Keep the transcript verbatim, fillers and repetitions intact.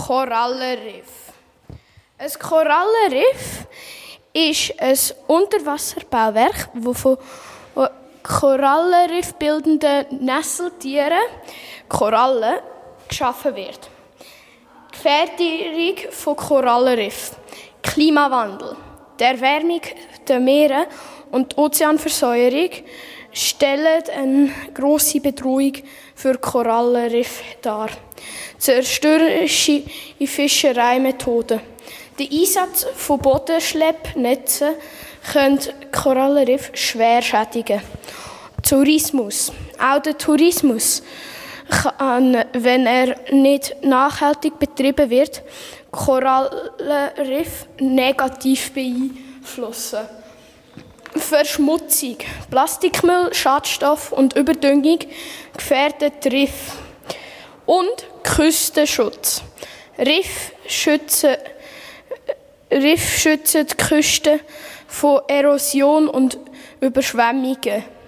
Korallenriff. Ein Korallenriff ist ein Unterwasserbauwerk, das von Korallenriff bildenden Nesseltieren, Korallen, geschaffen wird. Gefährdung von Korallenriff, Klimawandel, die Erwärmung der Meere und die Ozeanversäuerung stellen eine grosse Bedrohung für Korallenriffe dar. Zerstörerische Fischereimethoden. Der Einsatz von Bodenschleppnetzen könnte Korallenriffe schwer schädigen. Tourismus. Auch der Tourismus kann, wenn er nicht nachhaltig betrieben wird, Korallenriffe negativ beeinflussen. Verschmutzung. Plastikmüll, Schadstoff und Überdüngung gefährden die Riffe. Und Küstenschutz. Riffe schützen, Riffe schützen die Küsten vor Erosion und Überschwemmungen.